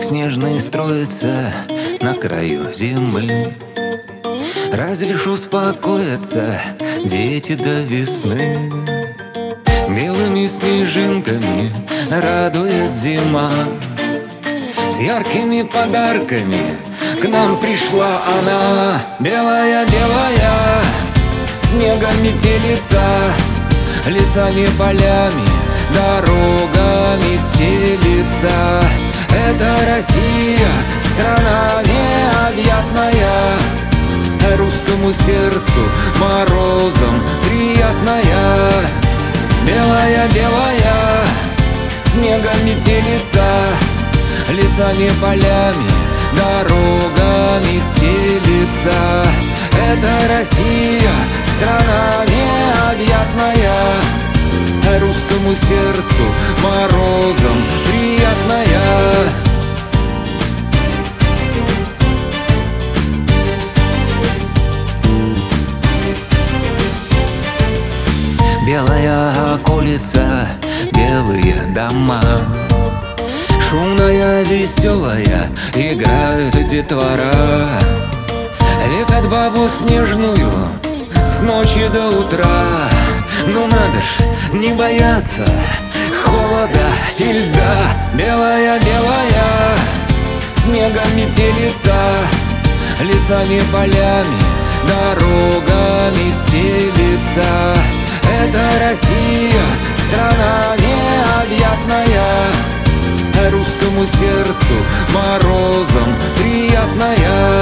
снежный строится на краю зимы. Разве ж успокоятся дети до весны? Белыми снежинками радует зима. С яркими подарками к нам пришла она. Белая-белая, снегом метелица, лесами, полями, дорогами стелится. Это Россия, страна необъятная, русскому сердцу морозом приятная. Белая-белая, снегом метелица, лесами, полями, дорогами стелится. Это Россия, страна необъятная, русскому сердцу морозом приятная. Белая околица, белые дома, шумная, веселая, играют детвора. Лепят бабу снежную с ночи до утра. Ну надо ж не бояться холода и льда. Белая-белая, снегом метелица, лесами, полями, дорогами стелится. Это Россия, страна необъятная, русскому сердцу морозом приятная.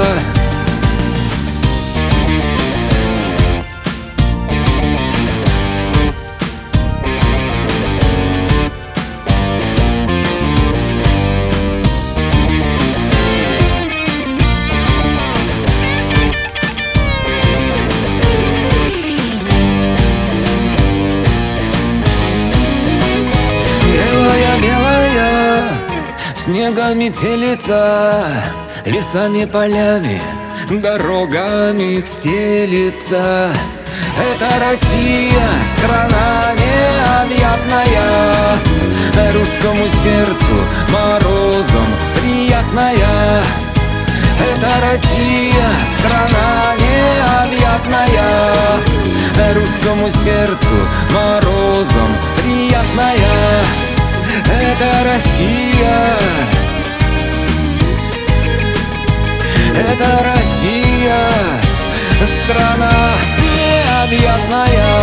Снегом метелица, лесами, полями, дорогами стелится. Это Россия, страна необъятная, русскому сердцу морозом приятная. Это Россия, страна необъятная, русскому сердцу морозом приятная. Это Россия, это Россия, страна необъятная,